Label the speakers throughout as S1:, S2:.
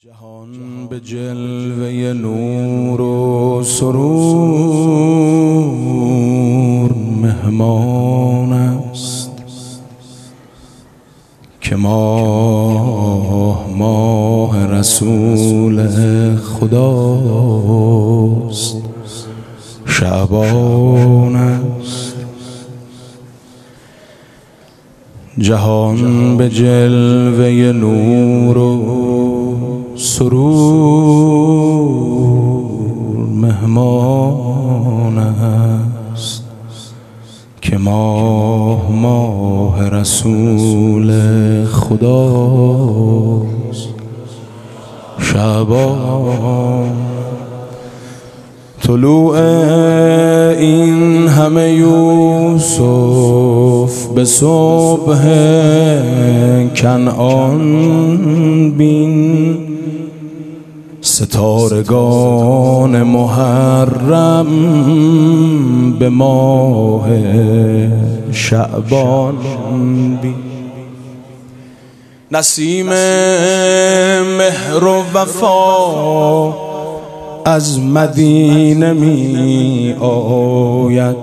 S1: جهان به جلوه نور و سرور مهمان است که ماه رسول خداست، شعبان است. جهان به جلوه نور و سرور مهمان است که ماه رسول خداست، شعبان. طلوع این همه یوسف به صبح کنعان بین، ستارگان محرم به ماه شعبان بین. نسیم مهر و وفا از مدینه می آید،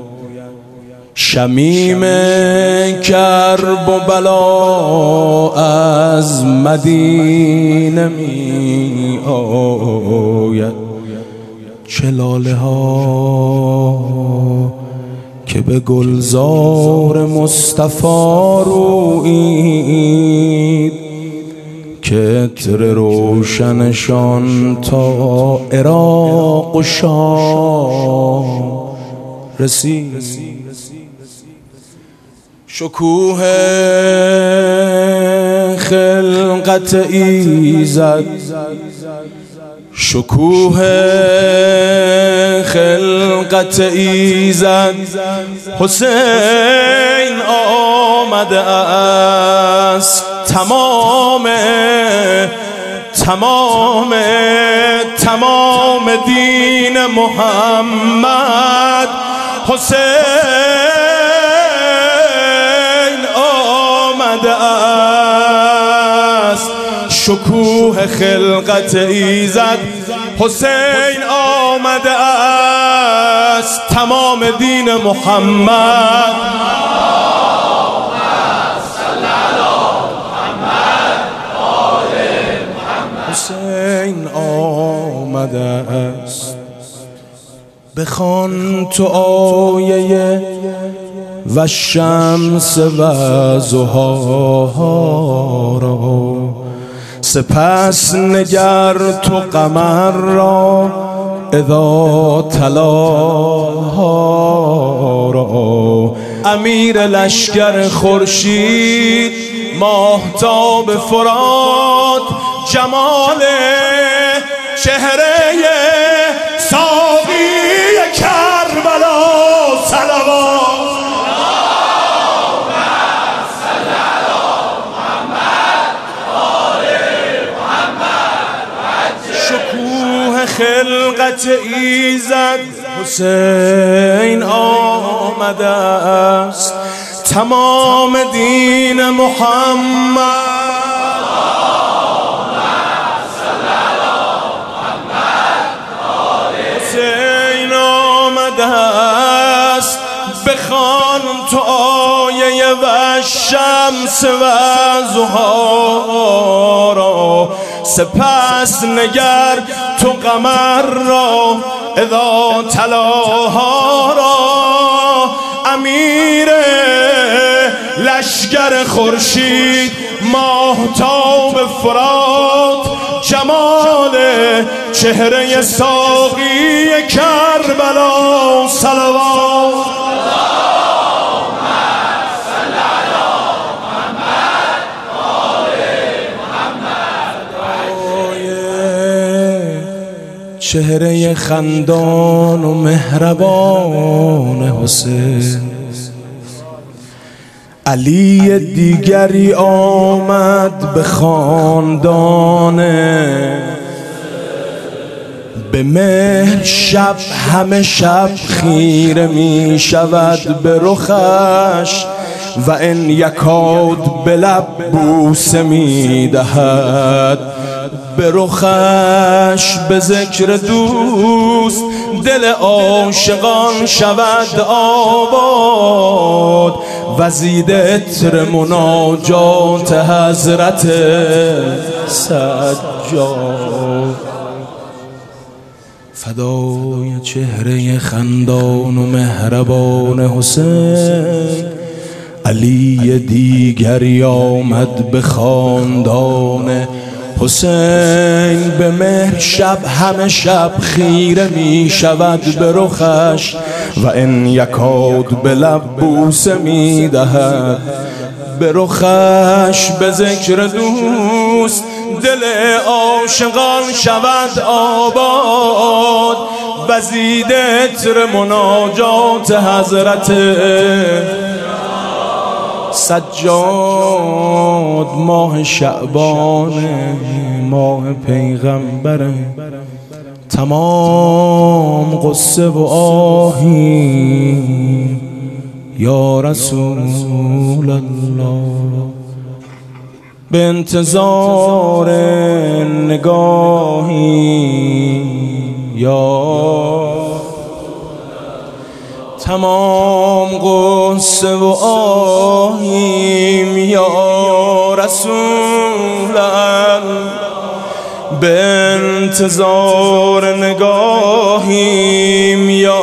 S1: شمیم کرب و بلا از مدینه می آید. چه لاله ها که به گلزار مصطفی رویید، که عطر روشنشان تا عراق و شام رسید. شکوه خلقت ایزد، شکوه خلقت ایزد، حسین آمده است. تمام دین محمد حسین آمده است. شکوه خلقت ایزد، حسین آمده است. تمام دین محمد حسین آمده است. بخوان تو آیه و شمس و ضحاها را، سپس نگر تو قمر را اذا تلاها را. امیر لشکر خورشید، ماهتاب فرات، جمال چهره ساقی کربلا، صلوات. شکوه خلقت ایزد، حسین آمده است. تمام دین محمد حسین آمده است. بخوان تو آیه و شمس و ضحاها را، سپس نگر تو قمر را اذا تلاها را. امیر لشکر خورشید، ماهتاب فرات، جمال چهره ساقی کربلا، صلوات. چهره خندان و مهربان حسین، علی دیگری آمد به خاندان، به مهر شب همه شب خیره می شود به رخش، و ان یکاد به لب بوسه می دهد به رخش به ذکر دوست دل عاشقان شود آباد، وزید عطر مناجات حضرت سجاد. فدای چهره خندان و مهربان حسین، علی دیگری آمد به خاندان حسین. به مهر شب همه شب خیره می شود به رخش، و ان یکاد به لب بوسه می دهد به رخش. به ذکر دوست دل عاشقان شود آباد، وزید عطر مناجات حضرت سجاد. ماه شعبان، ماه پیغمبر، تمام قصه و آهی یا رسول الله. به انتظار نگاهی یا تمام قصه و آهیم یا رسول الله. به انتظار نگاهیم یا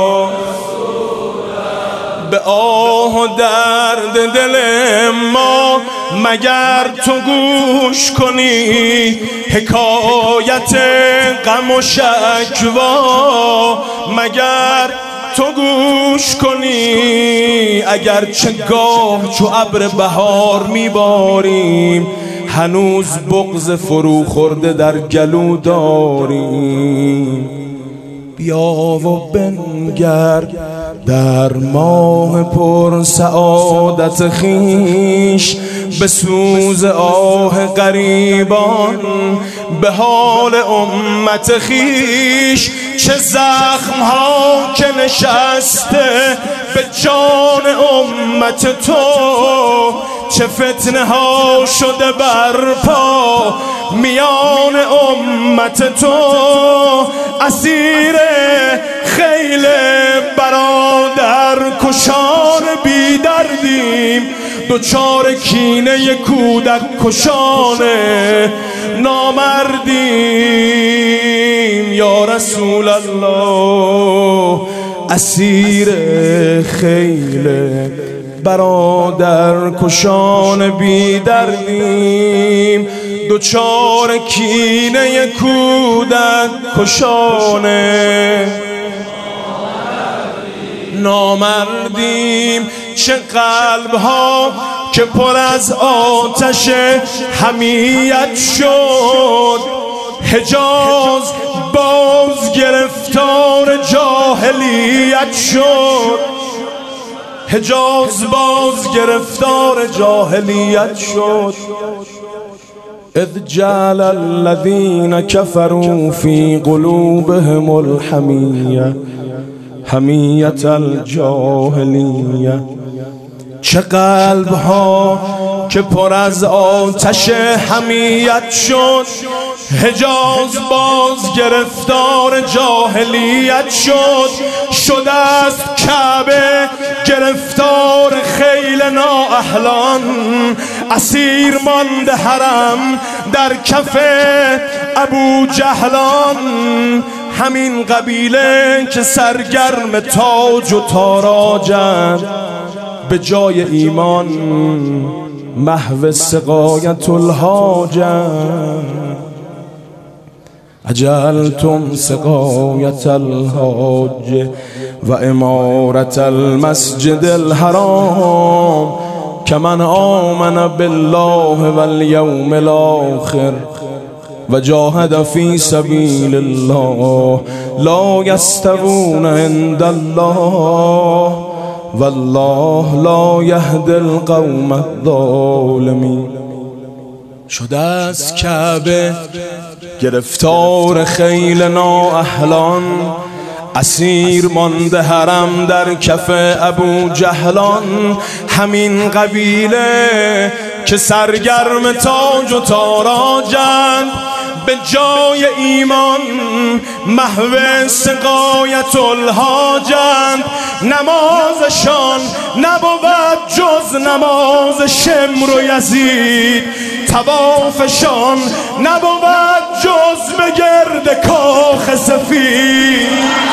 S1: به آه و درد دل ما مگر تو گوش کنی حکایت غم و شکوا، مگر تو گوش کنی اگر چه گاه چو ابر بهار میباریم هنوز بغض فرو خورده در گلو داریم. بیا و بنگر در ماه پر سعادت خیش، به سوز آه غریبان به حال امت خیش. چه زخم ها که نشسته به جان امت تو، چه فتنه ها شده برپا میان امت تو. اسیر خیل برادر کشان بی دردیم، دوچار کینه کودک کشان نامردیم یا رسول الله. اسیر خیل برادر کشان بی دردیم، دوچار کینه کودک کشان نامردیم. چه قلب ها که پر از آتش حمیت شد، حجاز باز گرفتار جاهلیت شد، حجاز باز گرفتار جاهلیت شد. اذ جعل الذين كفروا في قلوبهم الحمیة حمیة الجاهلیة. چه قلب ها که پر از آتش حمیت شد، حجاز باز گرفتار جاهلیت شد. شده است کعبه گرفتار خیل نااهلان، اسیر مانده حرم در کف ابو جهلان. همین قبیله که سرگرم تاج و تاراجند، به جای ایمان محو سقایت الحاجند. اجلتم سقایت الحاج و امارت المسجد الحرام، کمن آمن بالله والیوم الاخر و جاهد فی سبیل الله لا یستوون عند الله والله لا یهدی القوم الظالمین. شده است کعبه گرفتار خیل نااهلان، اسیر مانده حرم در کف ابو جهلان. همین قبیله که سرگرم تاج و تاراجند، به جای ایمان محو سقایت الحاجند. نمازشان نبود جز نماز شمر و یزید، طوافشان نبود جز به گرد کاخ سفید.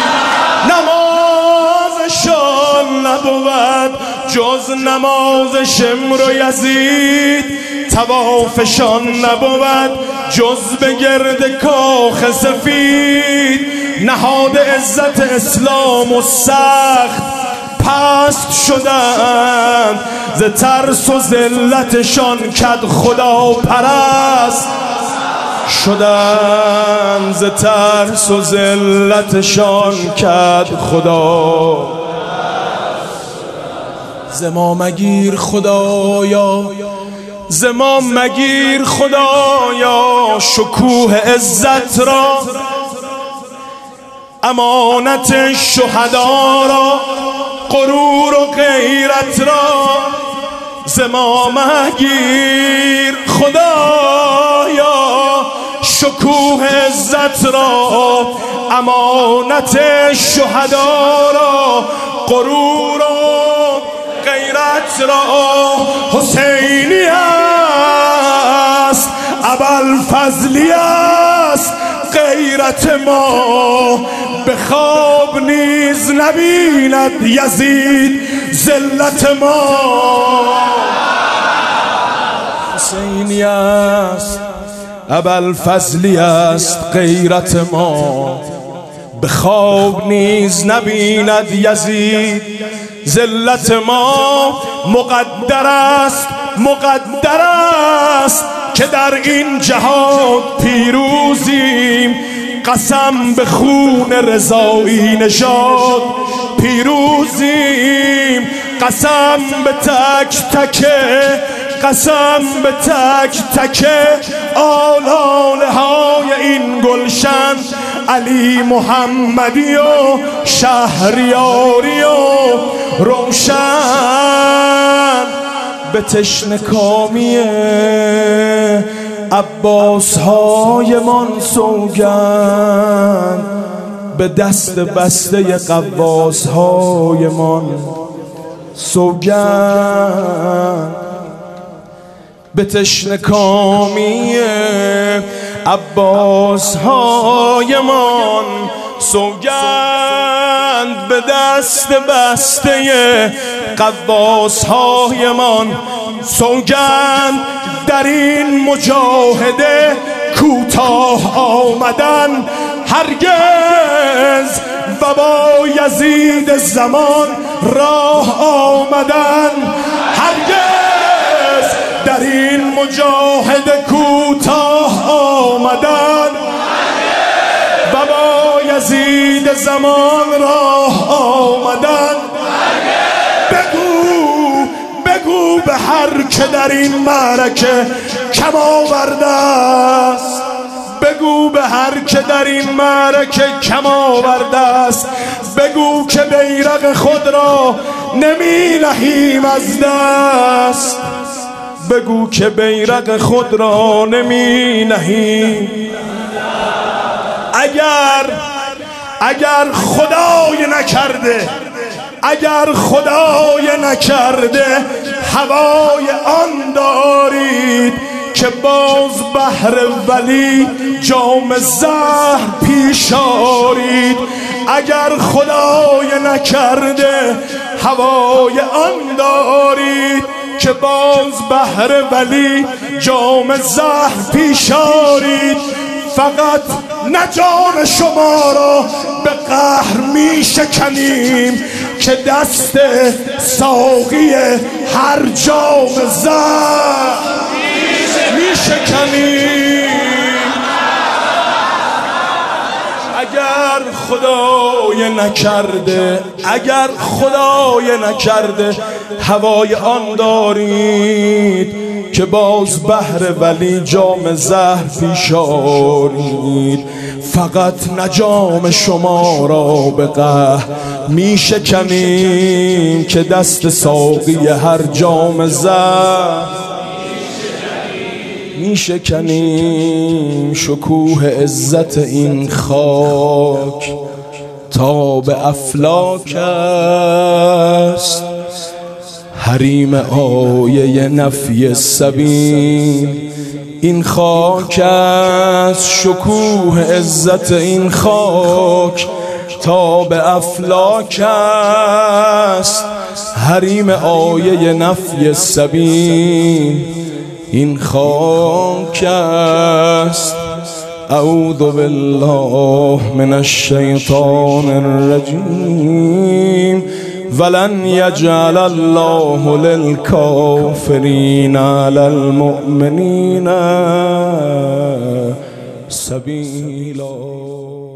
S1: نمازشان نبود جز نماز شمر و یزید، طوافشان نبود جز به گرد کاخ سفید. نهاد عزت اسلام و سخت پست شدند، ز ترس و ذلتشان کد خدا پرست شدند، ز ترس و ذلتشان کد خدا. ز ما مگیر خدایا، ز ما مگیر خدایا شکوه عزت را، امانت شهدا را، غرور و غیرت را. ز ما مگیر خدایا شکوه عزت را، امانت شهدا را، غرور و غیرت را. حسینی است ابوالفضلی است غیرت ما، به خواب نیز نبیند یزید ذلت ما. حسینی است ابوالفضلی است غیرت ما، به خواب نیز نبیند یزید ذلت ما. مقدر است مقدر است که در این جهاد پیروزیم، قسم به خون رضایی نژاد پیروزیم. قسم به تک تکه، قسم به تک تکه آلاله های این گلشن، علی محمدی و شهریاری و روشن. به تشنکامی عباس های من سوگند، به دست بسته قواس های من سوگند. به تشنکامی عباس های من سوگند، به دست بسته قواس های من سوگند. در این مجاهده کوتاه آمدن هرگز، و با یزید زمان راه آمدن هرگز. در این مجاهده کوتاه آمدن و با یزید زمان راه آمدن. بگو به هر که در این معرکه کم آورده است، بگو به هر که در این معرکه کم آورده است، بگو که بیرق خود را نمی نهیم از دست، بگو که بیرق خود را نمی نهیم. اگر خدای نکرده، اگر خدای نکرده هوای آن دارید که باز بهر ولی جام زهر پیش آرید. اگر خدای نکرده هوای آن دارید که باز بهر ولی جام زهر پیش آرید. فقط نه جان شما را به قهر می شکنیم که دست ساقی هر جام زهر می شکنیم. اگر خدای نکرده، اگر خدای نکرده هوای آن دارید که باز بهر ولی جام زهر پیش آرید. فقط نه جام شما را به قهر می شکنیم که دست ساقی هر جام زهر میشکنیم شکوه عزت این خاک تا به افلاک است. حریم آیه نفی سبیل این خاک است، شکوه عزت این خاک تا به افلاک است. حریم آیه نفی سبیل این خاک است. اعوذ بالله من الشیطان الرجیم ولن یجعل الله للکافرین علی المؤمنین سبیلا.